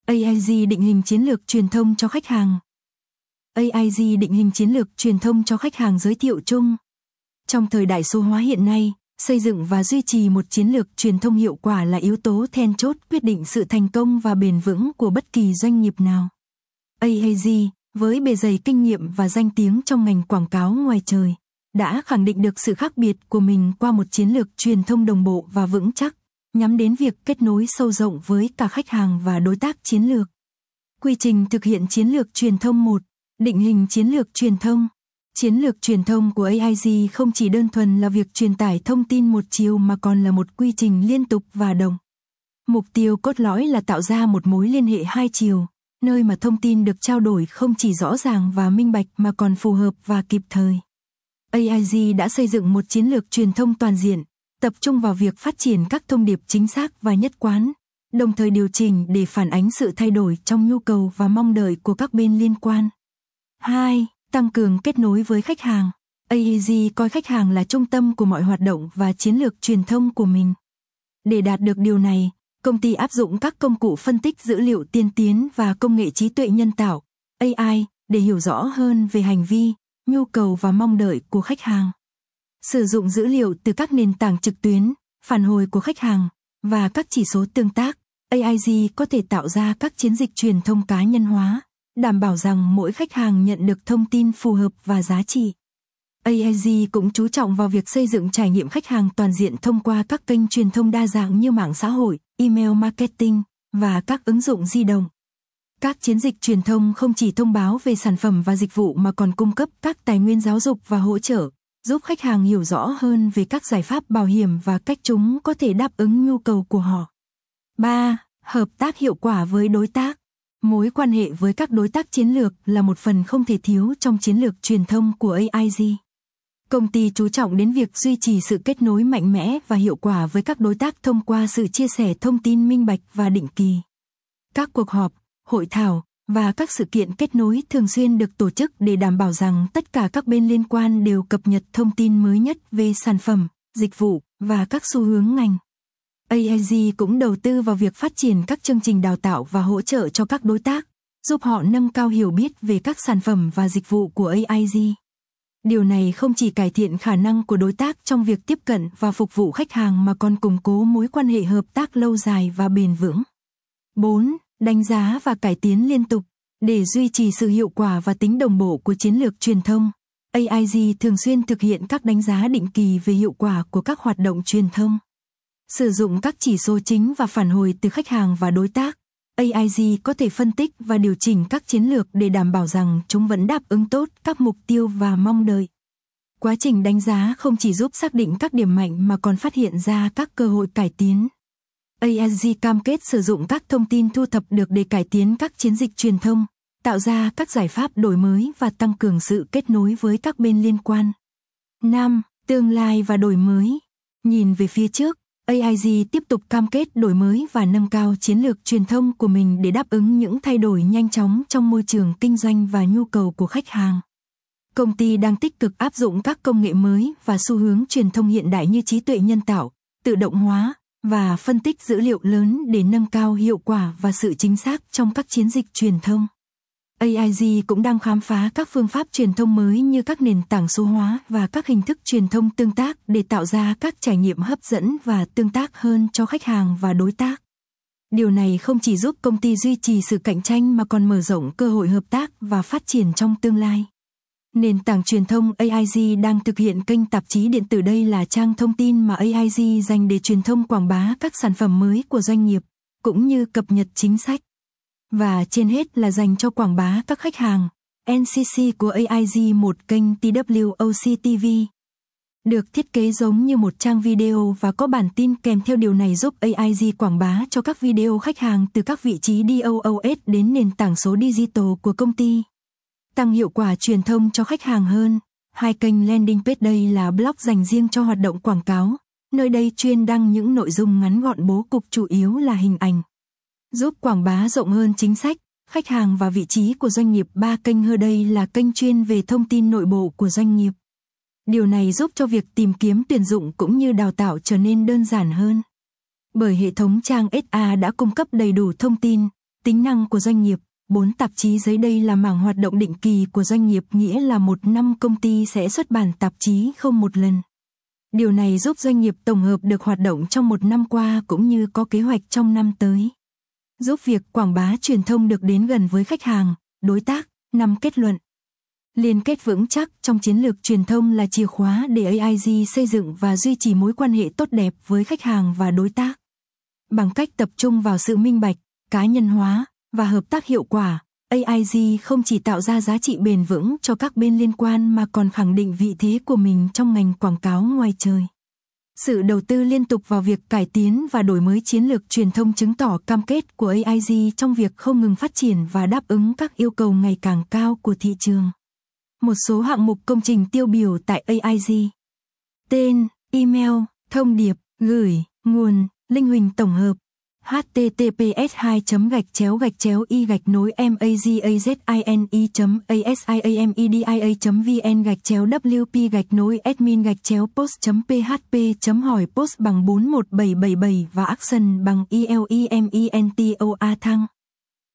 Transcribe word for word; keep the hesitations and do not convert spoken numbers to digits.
a i giê định hình chiến lược truyền thông cho khách hàng. a i giê định hình chiến lược truyền thông cho khách hàng giới thiệu chung. Trong thời đại số hóa hiện nay, xây dựng và duy trì một chiến lược truyền thông hiệu quả là yếu tố then chốt quyết định sự thành công và bền vững của bất kỳ doanh nghiệp nào. a i giê, với bề dày kinh nghiệm và danh tiếng trong ngành quảng cáo ngoài trời, đã khẳng định được sự khác biệt của mình qua một chiến lược truyền thông đồng bộ và vững chắc, nhắm đến việc kết nối sâu rộng với cả khách hàng và đối tác chiến lược. Quy trình thực hiện chiến lược truyền thông một. Định hình chiến lược truyền thông. Chiến lược truyền thông của a i giê không chỉ đơn thuần là việc truyền tải thông tin một chiều mà còn là một quy trình liên tục và đồng. Mục tiêu cốt lõi là tạo ra một mối liên hệ hai chiều, nơi mà thông tin được trao đổi không chỉ rõ ràng và minh bạch mà còn phù hợp và kịp thời. a i giê đã xây dựng một chiến lược truyền thông toàn diện, tập trung vào việc phát triển các thông điệp chính xác và nhất quán, đồng thời điều chỉnh để phản ánh sự thay đổi trong nhu cầu và mong đợi của các bên liên quan. hai. Tăng cường kết nối với khách hàng. a i giê coi khách hàng là trung tâm của mọi hoạt động và chiến lược truyền thông của mình. Để đạt được điều này, công ty áp dụng các công cụ phân tích dữ liệu tiên tiến và công nghệ trí tuệ nhân tạo, a i, để hiểu rõ hơn về hành vi, nhu cầu và mong đợi của khách hàng. Sử dụng dữ liệu từ các nền tảng trực tuyến, phản hồi của khách hàng và các chỉ số tương tác, a i giê có thể tạo ra các chiến dịch truyền thông cá nhân hóa, đảm bảo rằng mỗi khách hàng nhận được thông tin phù hợp và giá trị. a i giê cũng chú trọng vào việc xây dựng trải nghiệm khách hàng toàn diện thông qua các kênh truyền thông đa dạng như mạng xã hội, email marketing và các ứng dụng di động. Các chiến dịch truyền thông không chỉ thông báo về sản phẩm và dịch vụ mà còn cung cấp các tài nguyên giáo dục và hỗ trợ, giúp khách hàng hiểu rõ hơn về các giải pháp bảo hiểm và cách chúng có thể đáp ứng nhu cầu của họ. ba. Hợp tác hiệu quả với đối tác. Mối quan hệ với các đối tác chiến lược là một phần không thể thiếu trong chiến lược truyền thông của a i giê. Công ty chú trọng đến việc duy trì sự kết nối mạnh mẽ và hiệu quả với các đối tác thông qua sự chia sẻ thông tin minh bạch và định kỳ. Các cuộc họp, hội thảo và các sự kiện kết nối thường xuyên được tổ chức để đảm bảo rằng tất cả các bên liên quan đều cập nhật thông tin mới nhất về sản phẩm, dịch vụ và các xu hướng ngành. a i giê cũng đầu tư vào việc phát triển các chương trình đào tạo và hỗ trợ cho các đối tác, giúp họ nâng cao hiểu biết về các sản phẩm và dịch vụ của a i giê. Điều này không chỉ cải thiện khả năng của đối tác trong việc tiếp cận và phục vụ khách hàng mà còn củng cố mối quan hệ hợp tác lâu dài và bền vững. bốn. Đánh giá và cải tiến liên tục. Để duy trì sự hiệu quả và tính đồng bộ của chiến lược truyền thông, a i giê thường xuyên thực hiện các đánh giá định kỳ về hiệu quả của các hoạt động truyền thông. Sử dụng các chỉ số chính và phản hồi từ khách hàng và đối tác, a i giê có thể phân tích và điều chỉnh các chiến lược để đảm bảo rằng chúng vẫn đáp ứng tốt các mục tiêu và mong đợi. Quá trình đánh giá không chỉ giúp xác định các điểm mạnh mà còn phát hiện ra các cơ hội cải tiến. a i giê cam kết sử dụng các thông tin thu thập được để cải tiến các chiến dịch truyền thông, tạo ra các giải pháp đổi mới và tăng cường sự kết nối với các bên liên quan. năm. Tương lai và đổi mới. Nhìn về phía trước, a i giê tiếp tục cam kết đổi mới và nâng cao chiến lược truyền thông của mình để đáp ứng những thay đổi nhanh chóng trong môi trường kinh doanh và nhu cầu của khách hàng. Công ty đang tích cực áp dụng các công nghệ mới và xu hướng truyền thông hiện đại như trí tuệ nhân tạo, tự động hóa và phân tích dữ liệu lớn để nâng cao hiệu quả và sự chính xác trong các chiến dịch truyền thông. a i giê cũng đang khám phá các phương pháp truyền thông mới như các nền tảng số hóa và các hình thức truyền thông tương tác để tạo ra các trải nghiệm hấp dẫn và tương tác hơn cho khách hàng và đối tác. Điều này không chỉ giúp công ty duy trì sự cạnh tranh mà còn mở rộng cơ hội hợp tác và phát triển trong tương lai. Nền tảng truyền thông a i giê đang thực hiện kênh tạp chí điện tử. Đây là trang thông tin mà a i giê dành để truyền thông quảng bá các sản phẩm mới của doanh nghiệp, cũng như cập nhật chính sách. Và trên hết là dành cho quảng bá các khách hàng, en xê xê của a i giê, một kênh tê vê ô xê ti vi. Được thiết kế giống như một trang video và có bản tin kèm theo. Điều này giúp a i giê quảng bá cho các video khách hàng từ các vị trí đê ô ô ét đến nền tảng số digital của công ty. Tăng hiệu quả truyền thông cho khách hàng hơn. Hai kênh landing page. Đây là blog dành riêng cho hoạt động quảng cáo, nơi đây chuyên đăng những nội dung ngắn gọn, bố cục chủ yếu là hình ảnh. Giúp quảng bá rộng hơn chính sách, khách hàng và vị trí của doanh nghiệp. Ba kênh hơn. Đây là kênh chuyên về thông tin nội bộ của doanh nghiệp. Điều này giúp cho việc tìm kiếm tuyển dụng cũng như đào tạo trở nên đơn giản hơn. Bởi hệ thống trang ét a đã cung cấp đầy đủ thông tin, Tính năng của doanh nghiệp. Bốn tạp chí giấy đây là mảng hoạt động định kỳ của doanh nghiệp, nghĩa là một năm công ty sẽ xuất bản tạp chí không một lần. Điều này giúp doanh nghiệp tổng hợp được hoạt động trong một năm qua cũng như có kế hoạch trong năm tới. Giúp việc quảng bá truyền thông được đến gần với khách hàng, đối tác. Năm kết luận. Liên kết vững chắc trong chiến lược truyền thông là chìa khóa để a i giê xây dựng và duy trì mối quan hệ tốt đẹp với khách hàng và đối tác. Bằng cách tập trung vào sự minh bạch, cá nhân hóa và hợp tác hiệu quả, a i giê không chỉ tạo ra giá trị bền vững cho các bên liên quan mà còn khẳng định vị thế của mình trong ngành quảng cáo ngoài trời. Sự đầu tư liên tục vào việc cải tiến và đổi mới chiến lược truyền thông chứng tỏ cam kết của a i giê trong việc không ngừng phát triển và đáp ứng các yêu cầu ngày càng cao của thị trường. Một số hạng mục công trình tiêu biểu tại a i giê. Tên, email, thông điệp, gửi, nguồn, Linh Huỳnh tổng hợp. h t t p s hai gạch chéo gạch chéo y gạch nối magazine chấm asiamedia chấm vn gạch chéo wp gạch nối admin gạch chéo post chấm php chấm hỏi post bằng bốn một bảy bảy bảy và action bằng elementor thăng.